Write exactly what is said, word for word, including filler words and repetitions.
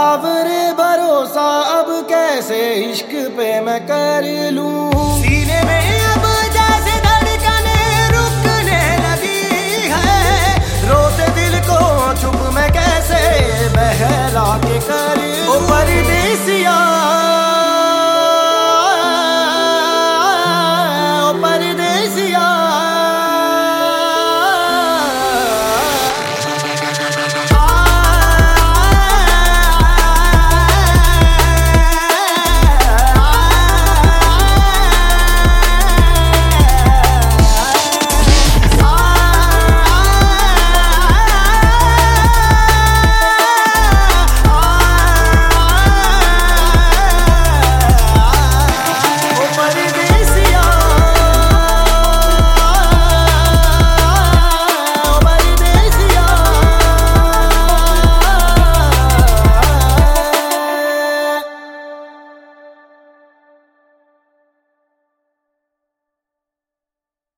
सावरे भरोसा अब कैसे इश्क पे मैं कर लूं। सीने में अब जैसे धड़कने रुकने लगी है, रोते दिल को चुप मैं कैसे बहला के कर